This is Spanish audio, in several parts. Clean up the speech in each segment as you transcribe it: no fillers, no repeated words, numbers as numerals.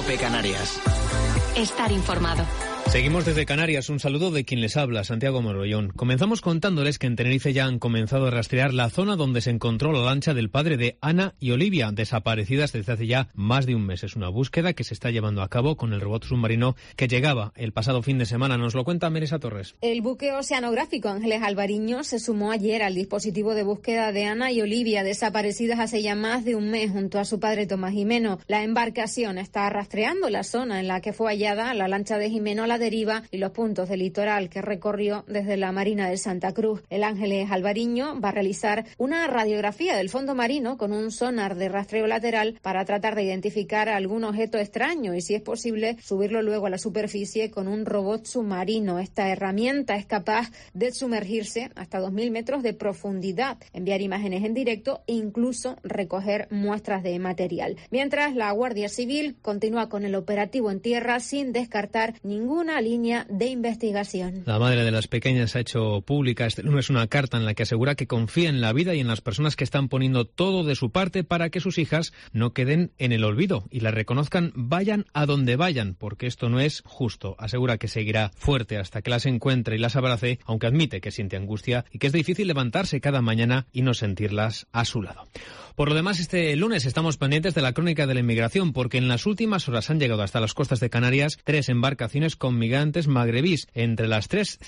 COPE Canarias. Estar informado. Seguimos desde Canarias. Un saludo de quien les habla, Santiago Morollón. Comenzamos contándoles que en Tenerife ya han comenzado a rastrear la zona donde se encontró la lancha del padre de Ana y Olivia, desaparecidas desde hace ya más de un mes. Es una búsqueda que se está llevando a cabo con el robot submarino que llegaba el pasado fin de semana. Nos lo cuenta Melissa Torres. El buque oceanográfico Ángeles Alvariño se sumó ayer al dispositivo de búsqueda de Ana y Olivia, desaparecidas hace ya más de un mes, junto a su padre Tomás Jimeno. La embarcación está rastreando la zona en la que fue hallada la lancha de Jimeno a la deriva y los puntos del litoral que recorrió desde la Marina de Santa Cruz. El Ángeles Alvariño va a realizar una radiografía del fondo marino con un sonar de rastreo lateral para tratar de identificar algún objeto extraño y, si es posible, subirlo luego a la superficie con un robot submarino. Esta herramienta es capaz de sumergirse hasta 2.000 metros de profundidad, enviar imágenes en directo e incluso recoger muestras de material. Mientras, la Guardia Civil continúa con el operativo en tierra sin descartar ninguna línea de investigación. La madre de las pequeñas ha hecho pública este lunes una carta en la que asegura que confía en la vida y en las personas que están poniendo todo de su parte para que sus hijas no queden en el olvido y las reconozcan, vayan a donde vayan, porque esto no es justo. Asegura que seguirá fuerte hasta que las encuentre y las abrace, aunque admite que siente angustia y que es difícil levantarse cada mañana y no sentirlas a su lado. Por lo demás, este lunes estamos pendientes de la crónica de la inmigración, porque en las últimas horas han llegado hasta las costas de Canarias 3 embarcaciones con migrantes magrebíes. Entre las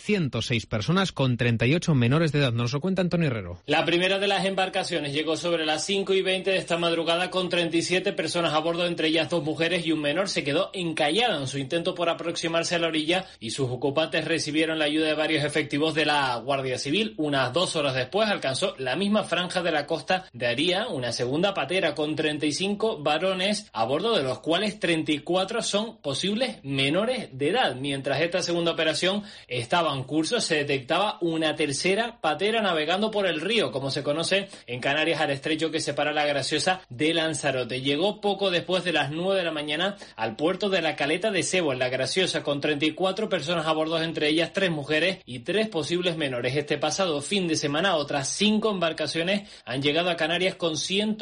106 personas con 38 menores de edad. Nos lo cuenta Antonio Herrero. La primera de las embarcaciones llegó sobre las 5:20 de esta madrugada con 37 personas a bordo, entre ellas 2 mujeres y un menor. Se quedó encallada en su intento por aproximarse a la orilla y sus ocupantes recibieron la ayuda de varios efectivos de la Guardia Civil. Unas 2 horas después alcanzó la misma franja de la costa de Aría una segunda patera con 35 varones a bordo, de los cuales 34 son posibles menores de edad. Mientras esta segunda operación estaba en curso, se detectaba una tercera patera navegando por el río, como se conoce en Canarias, al estrecho que separa La Graciosa de Lanzarote. Llegó poco después de las 9 de la mañana al puerto de la Caleta de Sebo, en La Graciosa, con 34 personas a bordo, entre ellas 3 mujeres y 3 posibles menores. Este pasado fin de semana, otras 5 embarcaciones han llegado a Canarias con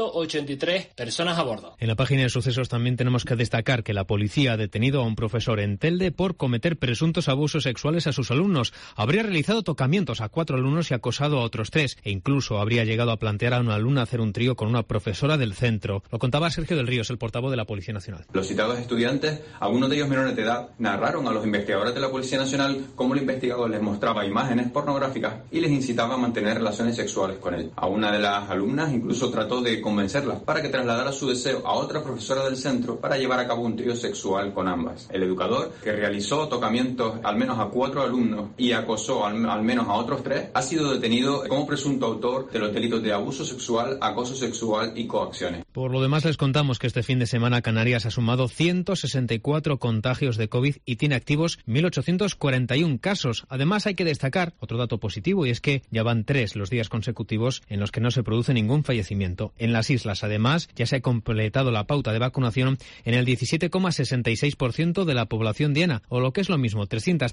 183 personas a bordo. En la página de sucesos también tenemos que destacar que la policía ha detenido a un profesor en Telde por cometer presuntos abusos sexuales a sus alumnos. Habría realizado tocamientos a 4 alumnos y acosado a otros 3, e incluso habría llegado a plantear a una alumna hacer un trío con una profesora del centro. Lo contaba Sergio del Ríos, el portavoz de la Policía Nacional. Los citados estudiantes, algunos de ellos menores de edad, narraron a los investigadores de la Policía Nacional cómo el investigador les mostraba imágenes pornográficas y les incitaba a mantener relaciones sexuales con él. A una de las alumnas incluso trató de convencerla para que trasladara su deseo a otra profesora del centro para llevar a cabo un trío sexual con ambas. El educador, que realizó tocamientos al menos a 4 alumnos y acosó al menos a otros 3, ha sido detenido como presunto autor de los delitos de abuso sexual, acoso sexual y coacciones. Por lo demás, les contamos que este fin de semana Canarias ha sumado 164 contagios de COVID y tiene activos 1.841 casos. Además, hay que destacar otro dato positivo, y es que ya van 3 los días consecutivos en los que no se produce ningún fallecimiento. En las islas, además, ya se ha completado la pauta de vacunación en el 17,66% de la población diana, o lo que es lo mismo,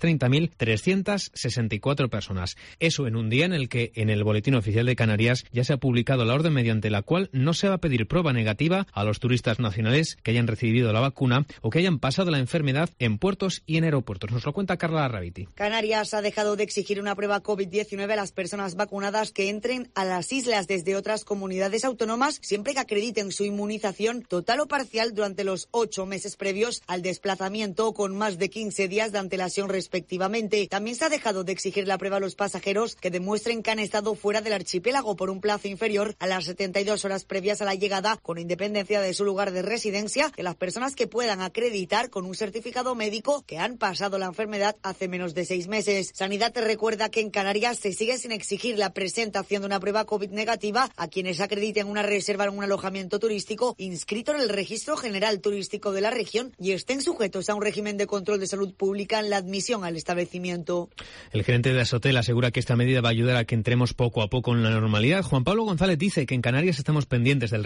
330.364 personas. Eso en un día en el que en el Boletín Oficial de Canarias ya se ha publicado la orden mediante la cual no se va a pedir prueba negativa a los turistas nacionales que hayan recibido la vacuna o que hayan pasado la enfermedad en puertos y en aeropuertos. Nos lo cuenta Carla Arrabiti. Canarias ha dejado de exigir una prueba COVID-19 a las personas vacunadas que entren a las islas desde otras comunidades autónomas, siempre que acrediten su inmunización total o parcial durante los 8 meses previos al desplazamiento, con más de 15 días de antelación respectivamente. También se ha dejado de exigir la prueba a los pasajeros que demuestren que han estado fuera del archipiélago por un plazo inferior a las 72 horas previas a la llegada, con independencia de su lugar de residencia, de las personas que puedan acreditar con un certificado médico que han pasado la enfermedad hace menos de 6 meses. Sanidad te recuerda que en Canarias se sigue sin exigir la presentación de una prueba COVID negativa a quienes acrediten una reserva en un alojamiento turístico inscrito en el Registro General Turístico de la región y estén sujetos a un régimen de control de salud pública en la admisión al establecimiento. El gerente de Asotel asegura que esta medida va a ayudar a que entremos poco a poco en la normalidad. Juan Pablo González dice que en Canarias estamos pendientes del resto de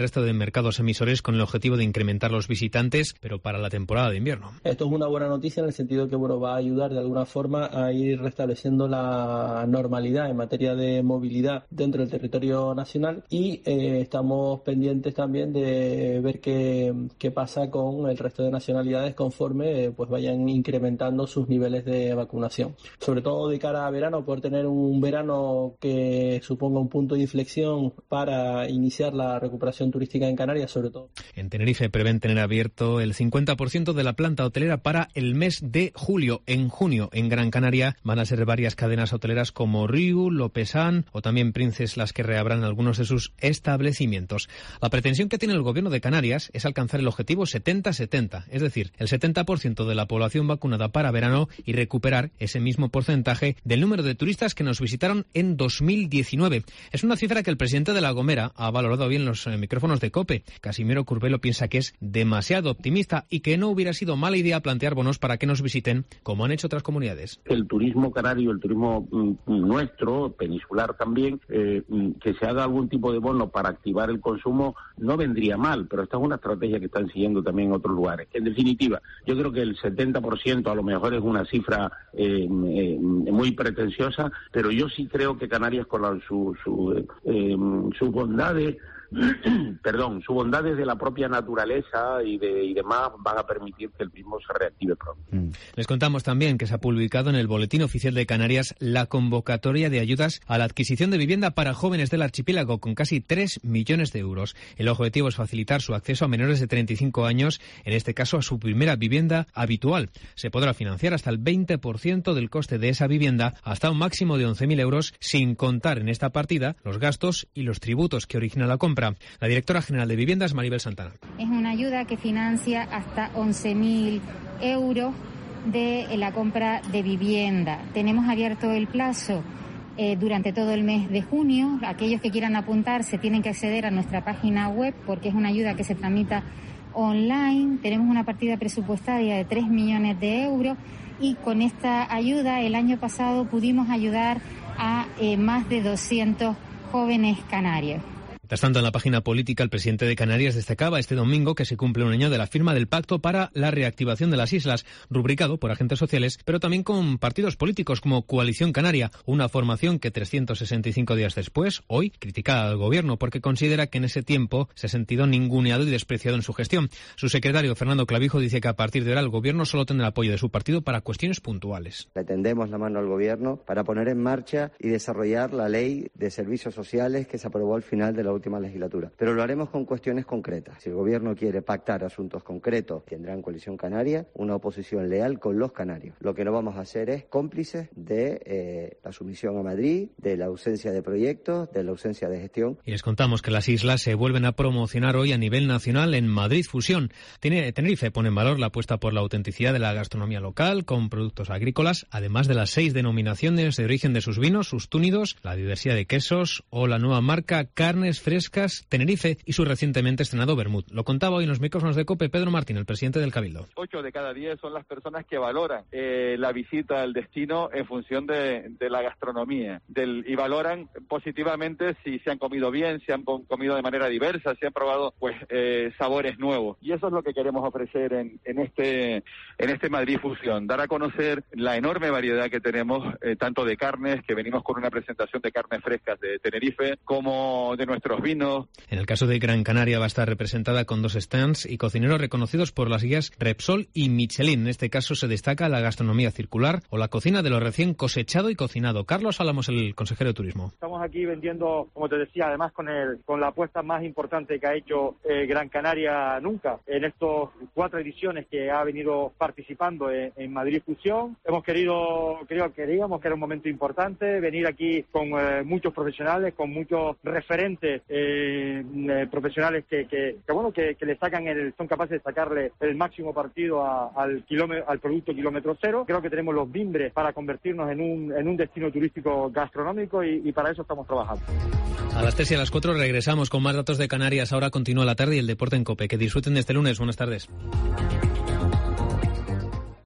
mercados emisores con el objetivo de incrementar los visitantes, pero para la temporada de invierno. Esto es una buena noticia en el sentido que va a ayudar de alguna forma a ir restableciendo la normalidad en materia de movilidad dentro del territorio nacional y estamos pendientes también de ver qué pasa con el resto de nacionalidades conforme pues vayan incrementando sus niveles de vacunación. Sobre todo de cara a verano, poder tener un verano que suponga un punto de inflexión para iniciar la recuperación turística en Canarias, sobre todo. En Tenerife prevén tener abierto el 50% de la planta hotelera para el mes de julio. En junio, en Gran Canaria, van a ser varias cadenas hoteleras como Riu, Lopesan o también Princes las que reabran algunos de sus establecimientos. La pretensión que tiene el gobierno de Canarias es alcanzar el objetivo 70-70, es decir, el 70% de la población vacunada para verano y recuperar ese mismo porcentaje del número de turistas que nos visitaron en 2019. Es una cifra que el presidente de La Gomera ha valorado bien los micrófonos de COPE. Casimiro Curbelo piensa que es demasiado optimista y que no hubiera sido mala idea plantear bonos para que nos visiten, como han hecho otras comunidades. El turismo canario, el turismo nuestro, peninsular también, que se haga algún tipo de bono para activar el consumo no vendría mal, pero esta es una estrategia que están siguiendo también en otros lugares. En definitiva, yo creo que el 70% a lo mejor es una cifra muy pretenciosa, pero yo sí creo que Canarias con sus bondades sus bondades de la propia naturaleza y demás van a permitir que el mismo se reactive pronto. Les contamos también que se ha publicado en el Boletín Oficial de Canarias la convocatoria de ayudas a la adquisición de vivienda para jóvenes del archipiélago con casi 3 millones de euros. El objetivo es facilitar su acceso a menores de 35 años, en este caso a su primera vivienda habitual. Se podrá financiar hasta el 20% del coste de esa vivienda, hasta un máximo de 11.000 euros, sin contar en esta partida los gastos y los tributos que origina la compra. La directora general de Viviendas, Maribel Santana. Es una ayuda que financia hasta 11.000 euros de la compra de vivienda. Tenemos abierto el plazo durante todo el mes de junio. Aquellos que quieran apuntarse tienen que acceder a nuestra página web porque es una ayuda que se tramita online. Tenemos una partida presupuestaria de 3 millones de euros y con esta ayuda el año pasado pudimos ayudar a más de 200 jóvenes canarios. Mientras tanto, en la página política, el presidente de Canarias destacaba este domingo que se cumple un año de la firma del Pacto para la Reactivación de las Islas, rubricado por agentes sociales, pero también con partidos políticos como Coalición Canaria, una formación que 365 días después, hoy, critica al gobierno porque considera que en ese tiempo se ha sentido ninguneado y despreciado en su gestión. Su secretario, Fernando Clavijo, dice que a partir de ahora el gobierno solo tendrá apoyo de su partido para cuestiones puntuales. Le tendemos la mano al gobierno para poner en marcha y desarrollar la ley de servicios sociales que se aprobó al final de la última legislatura. Pero lo haremos con cuestiones concretas. Si el gobierno quiere pactar asuntos concretos, tendrá en Coalición Canaria una oposición leal con los canarios. Lo que no vamos a hacer es cómplices de la sumisión a Madrid, de la ausencia de proyectos, de la ausencia de gestión. Y les contamos que las islas se vuelven a promocionar hoy a nivel nacional en Madrid Fusión. Tenerife pone en valor la apuesta por la autenticidad de la gastronomía local con productos agrícolas, además de las 6 denominaciones de origen de sus vinos, sus túnidos, la diversidad de quesos o la nueva marca Carnes Frescas Tenerife y su recientemente estrenado vermut. Lo contaba hoy en los micrófonos de COPE Pedro Martín, el presidente del Cabildo. 8 de cada 10 son las personas que valoran la visita al destino en función de la gastronomía y valoran positivamente si se han comido bien, si han comido de manera diversa, si han probado sabores nuevos. Y eso es lo que queremos ofrecer en este Madrid Fusión, dar a conocer la enorme variedad que tenemos, tanto de carnes, que venimos con una presentación de carnes frescas de Tenerife, como de nuestros vinos. En el caso de Gran Canaria va a estar representada con 2 stands y cocineros reconocidos por las guías Repsol y Michelin. En este caso se destaca la gastronomía circular o la cocina de lo recién cosechado y cocinado. Carlos Álamos, el consejero de Turismo. Estamos aquí vendiendo, como te decía, además con la apuesta más importante que ha hecho Gran Canaria nunca. En estos 4 ediciones que ha venido participando en Madrid Fusión, queríamos que era un momento importante, venir aquí con muchos profesionales, con muchos referentes profesionales que le sacan son capaces de sacarle el máximo partido al producto kilómetro cero. Creo que tenemos los mimbres para convertirnos en un destino turístico gastronómico y para eso estamos trabajando. A las 3 y a las 4 regresamos con más datos de Canarias. Ahora continúa la tarde y el deporte en COPE. Que disfruten de este lunes. Buenas tardes.